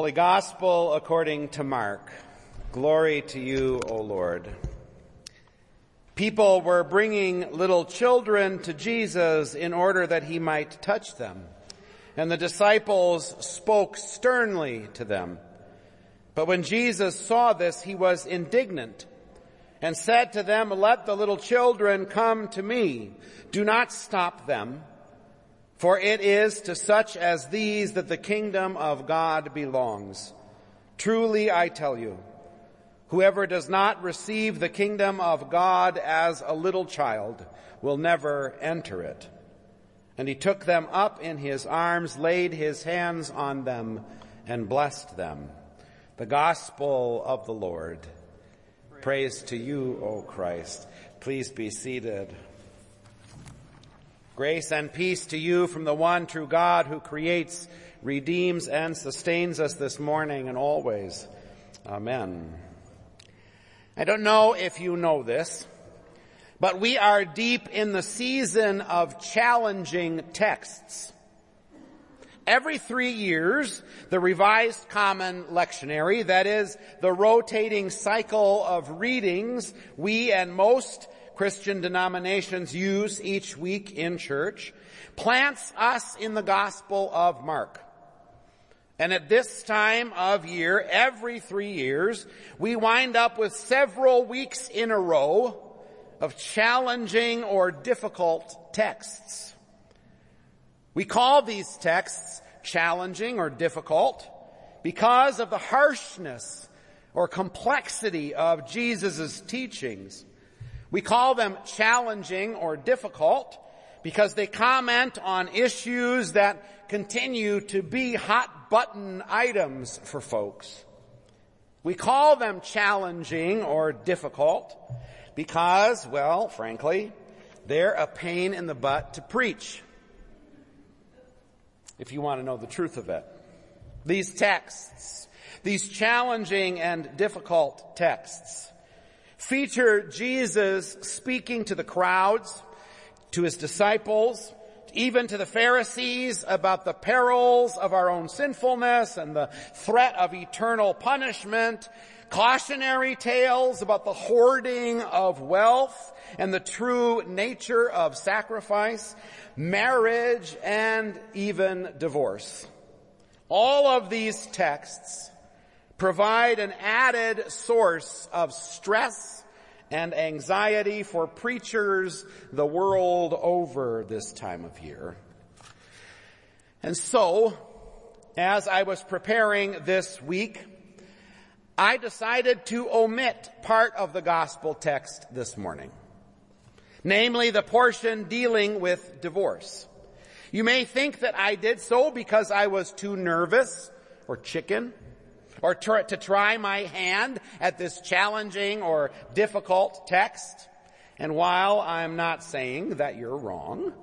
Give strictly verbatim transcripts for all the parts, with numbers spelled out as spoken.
Holy Gospel according to Mark. Glory to you, O Lord. People were bringing little children to Jesus in order that he might touch them. And the disciples spoke sternly to them. But when Jesus saw this, he was indignant and said to them, "Let the little children come to me. Do not stop them. For it is to such as these that the kingdom of God belongs. Truly I tell you, whoever does not receive the kingdom of God as a little child will never enter it." And he took them up in his arms, laid his hands on them, and blessed them. The gospel of the Lord. Praise to you, O Christ. Please be seated. Grace and peace to you from the one true God who creates, redeems, and sustains us this morning and always. Amen. I don't know if you know this, but we are deep in the season of challenging texts. Every three years, the Revised Common Lectionary, that is, the rotating cycle of readings we and most Christian denominations use each week in church, plants us in the Gospel of Mark. And at this time of year, every three years, we wind up with several weeks in a row of challenging or difficult texts. We call these texts challenging or difficult because of the harshness or complexity of Jesus' teachings. We call them challenging or difficult because they comment on issues that continue to be hot-button items for folks. We call them challenging or difficult because, well, frankly, they're a pain in the butt to preach, if you want to know the truth of it. These texts, these challenging and difficult texts, feature Jesus speaking to the crowds, to his disciples, even to the Pharisees about the perils of our own sinfulness and the threat of eternal punishment, cautionary tales about the hoarding of wealth and the true nature of sacrifice, marriage, and even divorce. All of these texts provide an added source of stress and anxiety for preachers the world over this time of year. And so, as I was preparing this week, I decided to omit part of the gospel text this morning, namely the portion dealing with divorce. You may think that I did so because I was too nervous or chicken, or tr- to try my hand at this challenging or difficult text. And while I'm not saying that you're wrong,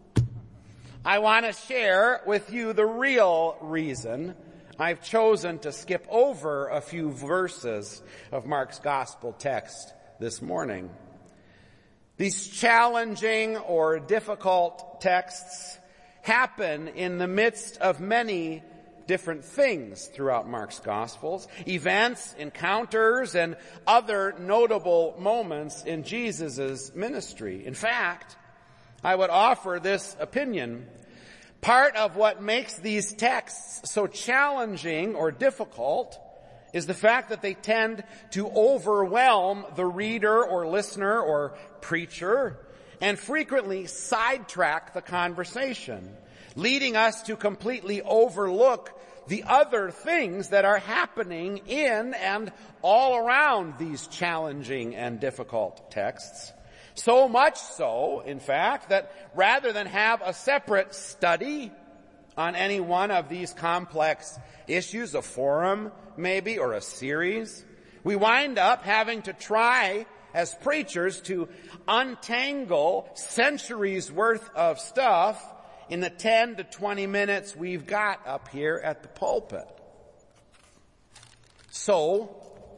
I want to share with you the real reason I've chosen to skip over a few verses of Mark's gospel text this morning. These challenging or difficult texts happen in the midst of many different things throughout Mark's Gospels, events, encounters, and other notable moments in Jesus' ministry. In fact, I would offer this opinion. Part of what makes these texts so challenging or difficult is the fact that they tend to overwhelm the reader or listener or preacher and frequently sidetrack the conversation, leading us to completely overlook the other things that are happening in and all around these challenging and difficult texts. So much so, in fact, that rather than have a separate study on any one of these complex issues, a forum maybe, or a series, we wind up having to try as preachers to untangle centuries worth of stuff in the ten to twenty minutes we've got up here at the pulpit. So,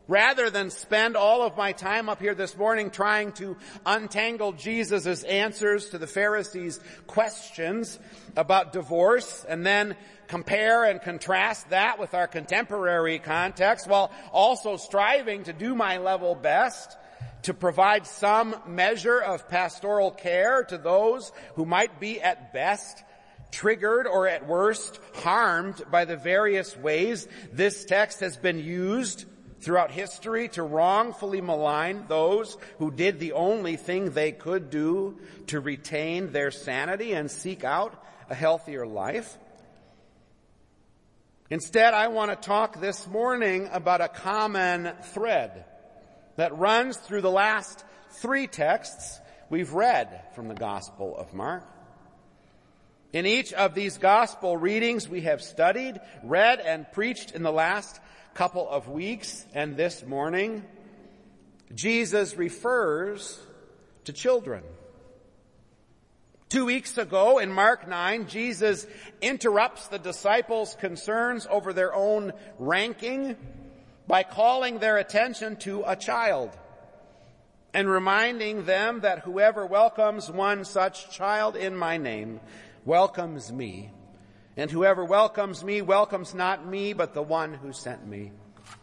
Rather than spend all of my time up here this morning trying to untangle Jesus' answers to the Pharisees' questions about divorce and then compare and contrast that with our contemporary context while also striving to do my level best to provide some measure of pastoral care to those who might be at best triggered or at worst harmed by the various ways this text has been used throughout history to wrongfully malign those who did the only thing they could do to retain their sanity and seek out a healthier life. Instead, I want to talk this morning about a common thread that runs through the last three texts we've read from the Gospel of Mark. In each of these gospel readings we have studied, read, and preached in the last couple of weeks and this morning, Jesus refers to children. Two weeks ago in Mark nine, Jesus interrupts the disciples' concerns over their own ranking by calling their attention to a child and reminding them that whoever welcomes one such child in my name welcomes me. And whoever welcomes me welcomes not me, but the one who sent me.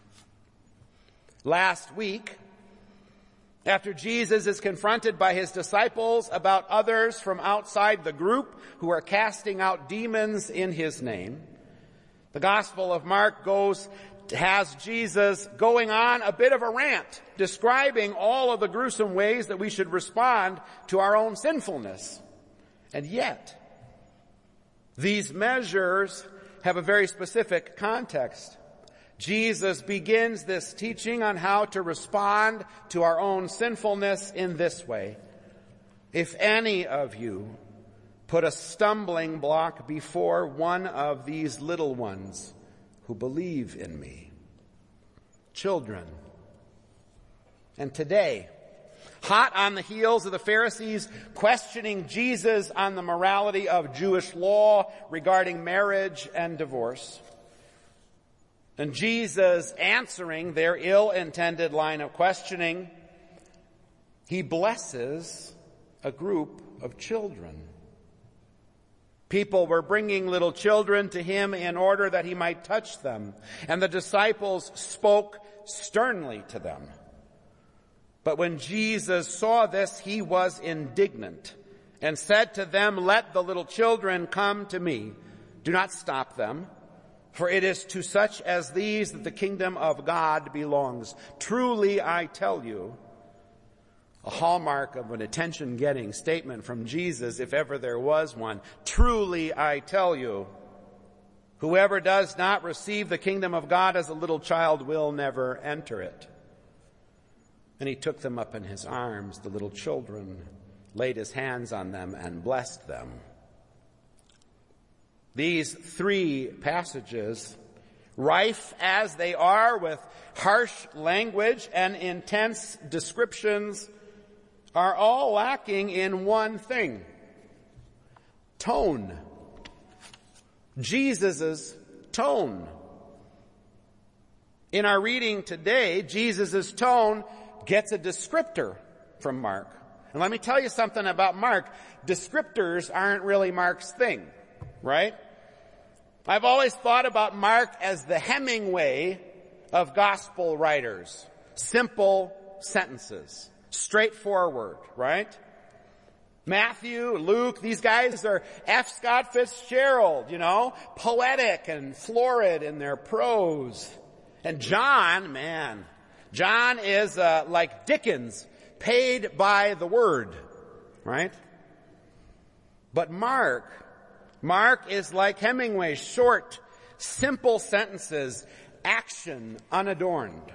Last week, after Jesus is confronted by his disciples about others from outside the group who are casting out demons in his name, the Gospel of Mark goes, has Jesus going on a bit of a rant, describing all of the gruesome ways that we should respond to our own sinfulness. And yet, these measures have a very specific context. Jesus begins this teaching on how to respond to our own sinfulness in this way. If any of you put a stumbling block before one of these little ones who believe in me, children. And today, hot on the heels of the Pharisees questioning Jesus on the morality of Jewish law regarding marriage and divorce, and Jesus answering their ill-intended line of questioning, he blesses a group of children. People were bringing little children to him in order that he might touch them, and the disciples spoke sternly to them. But when Jesus saw this, he was indignant and said to them, "Let the little children come to me. Do not stop them, for it is to such as these that the kingdom of God belongs. Truly, I tell you," a hallmark of an attention-getting statement from Jesus, if ever there was one. "Truly, I tell you, whoever does not receive the kingdom of God as a little child will never enter it." And he took them up in his arms, the little children, laid his hands on them, and blessed them. These three passages, rife as they are with harsh language and intense descriptions, are all lacking in one thing: tone. Jesus' tone. In our reading today, Jesus' tone gets a descriptor from Mark. And let me tell you something about Mark. Descriptors aren't really Mark's thing, right? I've always thought about Mark as the Hemingway of gospel writers. Simple sentences. Straightforward, right? Matthew, Luke, these guys are F. Scott Fitzgerald, you know, poetic and florid in their prose. And John, man, John is uh, like Dickens, paid by the word, right? But Mark, Mark is like Hemingway, short, simple sentences, action unadorned.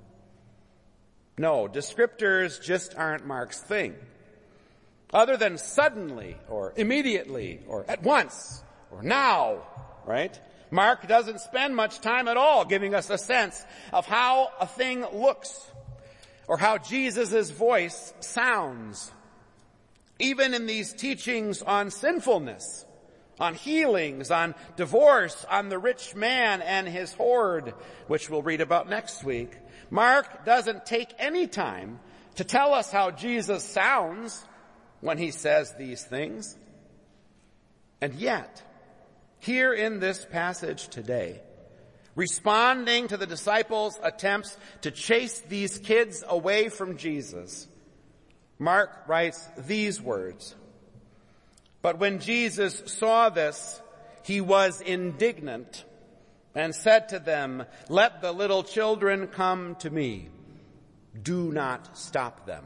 No, descriptors just aren't Mark's thing. Other than suddenly, or immediately, or at once, or now, right? Mark doesn't spend much time at all giving us a sense of how a thing looks, or how Jesus' voice sounds. Even in these teachings on sinfulness, on healings, on divorce, on the rich man and his hoard, which we'll read about next week. Mark doesn't take any time to tell us how Jesus sounds when he says these things. And yet, here in this passage today, responding to the disciples' attempts to chase these kids away from Jesus, Mark writes these words. But when Jesus saw this, he was indignant and said to them, "Let the little children come to me. Do not stop them."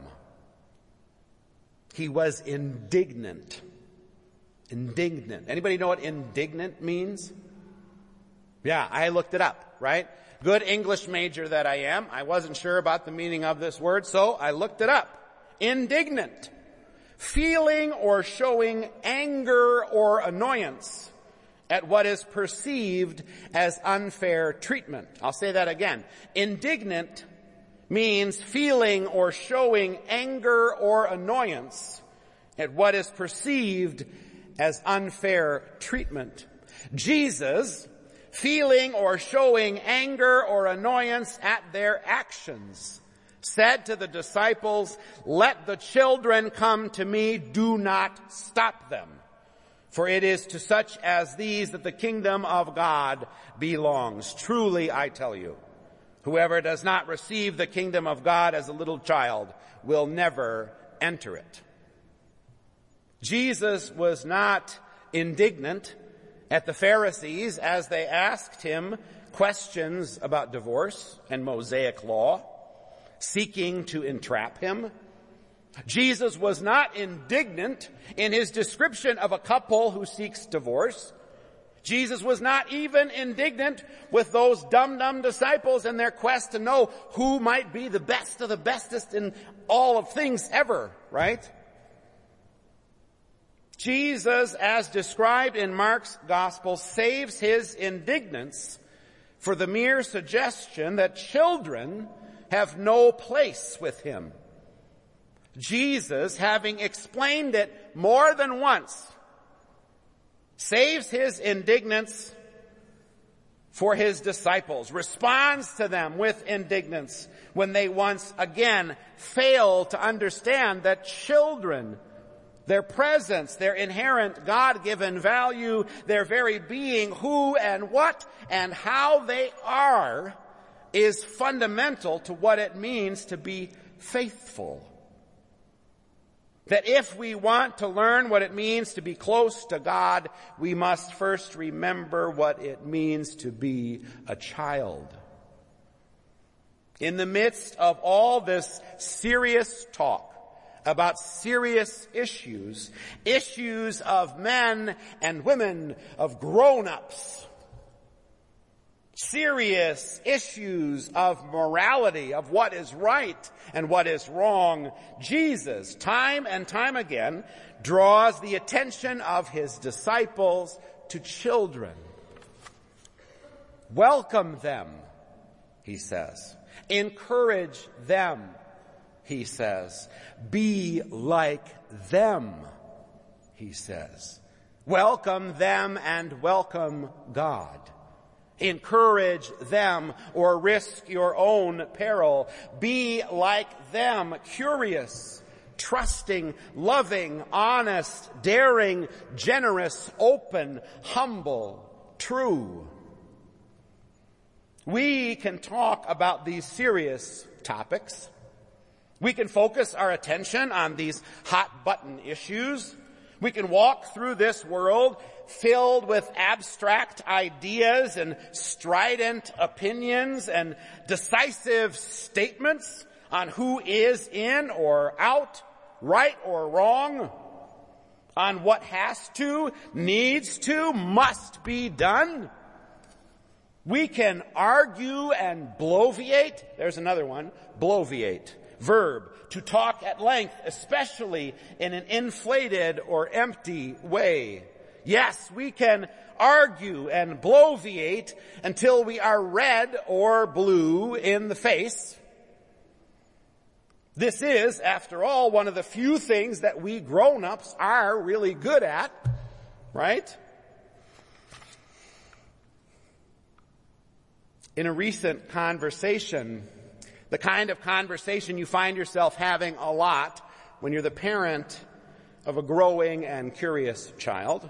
He was indignant. Indignant. Anybody know what indignant means? Yeah, I looked it up, right? Good English major that I am. I wasn't sure about the meaning of this word, so I looked it up. Indignant. Feeling or showing anger or annoyance at what is perceived as unfair treatment. I'll say that again. Indignant means feeling or showing anger or annoyance at what is perceived as unfair treatment. Jesus, feeling or showing anger or annoyance at their actions, said to the disciples, "Let the children come to me, do not stop them. For it is to such as these that the kingdom of God belongs. Truly, I tell you, whoever does not receive the kingdom of God as a little child will never enter it." Jesus was not indignant at the Pharisees as they asked him questions about divorce and Mosaic law, seeking to entrap him. Jesus was not indignant in his description of a couple who seeks divorce. Jesus was not even indignant with those dumb-dumb disciples in their quest to know who might be the best of the bestest in all of things ever, right? Jesus, as described in Mark's gospel, saves his indignance for the mere suggestion that children have no place with him. Jesus, having explained it more than once, saves his indignance for his disciples, responds to them with indignance when they once again fail to understand that children, their presence, their inherent God-given value, their very being, who and what and how they are, is fundamental to what it means to be faithful. That if we want to learn what it means to be close to God, we must first remember what it means to be a child. In the midst of all this serious talk about serious issues, issues of men and women, of grown-ups, serious issues of morality, of what is right and what is wrong, Jesus, time and time again, draws the attention of his disciples to children. Welcome them, he says. Encourage them, he says. Be like them, he says. Welcome them and welcome God. Encourage them or risk your own peril. Be like them, curious, trusting, loving, honest, daring, generous, open, humble, true. We can talk about these serious topics. We can focus our attention on these hot button issues. We can walk through this world filled with abstract ideas and strident opinions and decisive statements on who is in or out, right or wrong, on what has to, needs to, must be done. We can argue and bloviate. There's another one, bloviate. Verb, to talk at length, especially in an inflated or empty way. Yes, we can argue and bloviate until we are red or blue in the face. This is, after all, one of the few things that we grown-ups are really good at, right? in a recent conversation, the kind of conversation you find yourself having a lot when you're the parent of a growing and curious child.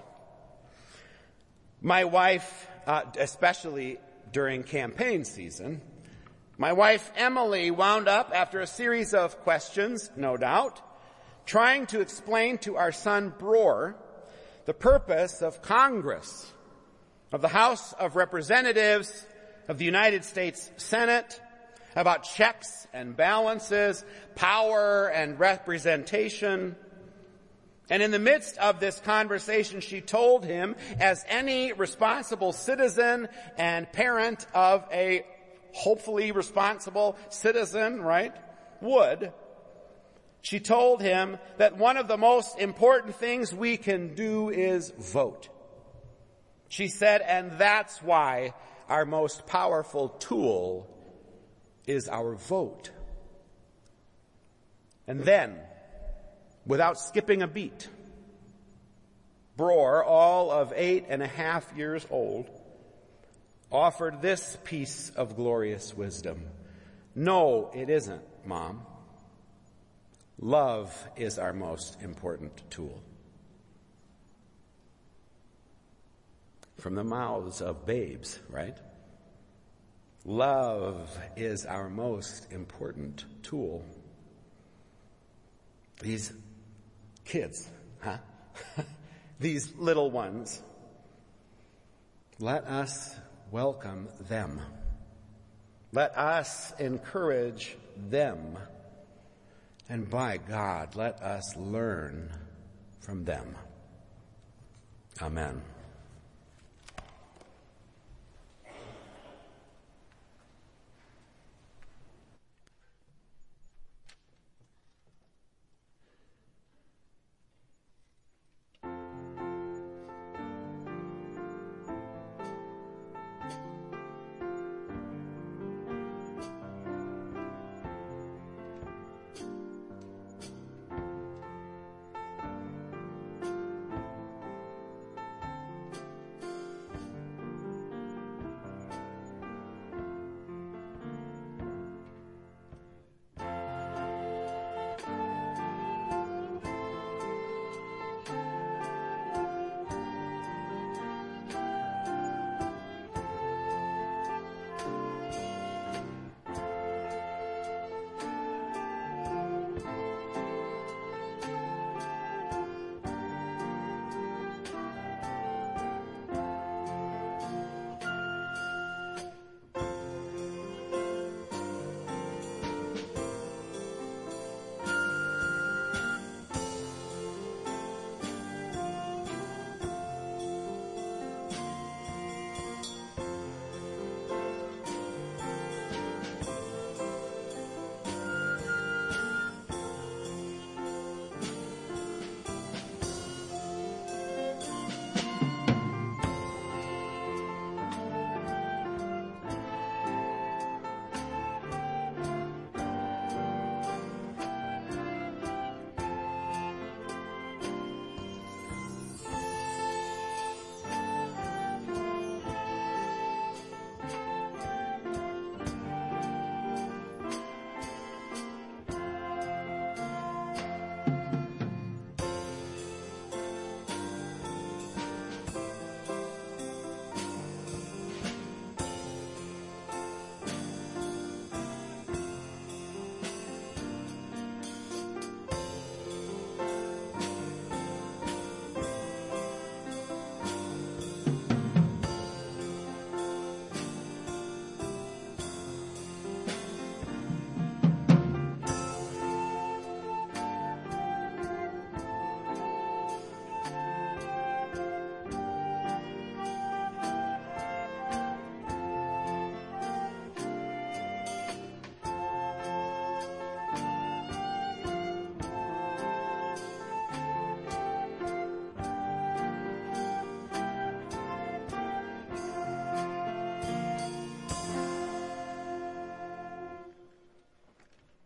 My wife, uh, especially during campaign season, my wife Emily wound up, after a series of questions, no doubt, trying to explain to our son Bror the purpose of Congress, of the House of Representatives, of the United States Senate, about checks and balances, power and representation. And in the midst of this conversation, she told him, as any responsible citizen and parent of a hopefully responsible citizen, right, would, she told him that one of the most important things we can do is vote. She said, and that's why our most powerful tool is our vote. And then, without skipping a beat, Bror, all of eight and a half years old, offered this piece of glorious wisdom. No, it isn't, Mom. Love is our most important tool. From the mouths of babes, right? Love is our most important tool. These kids, huh? These little ones, let us welcome them. Let us encourage them. And by God, let us learn from them. Amen.